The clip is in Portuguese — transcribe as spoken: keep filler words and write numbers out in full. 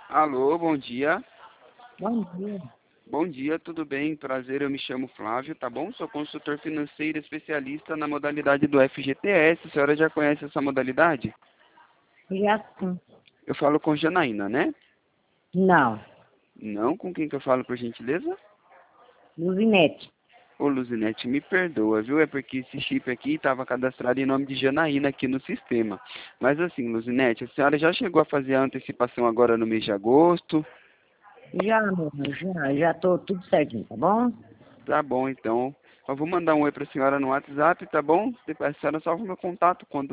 Alô, bom dia. Bom dia. Bom dia, tudo bem? Prazer, eu me chamo Flávio, tá bom? Sou consultor financeiro especialista na modalidade do F G T S. A senhora já conhece essa modalidade? Já sim. Eu falo com Janaína, né? Não. Não? Com quem que eu falo, por gentileza? Luzinete. Ô, Luzinete, me perdoa, viu? É porque esse chip aqui estava cadastrado em nome de Janaína aqui no sistema. Mas assim, Luzinete, a senhora já chegou a fazer a antecipação agora no mês de agosto? Já, meu, já, já tô tudo certinho, tá bom? Tá bom, então. Eu vou mandar um oi pra senhora no WhatsApp, tá bom? Depois a senhora salva o meu contato quando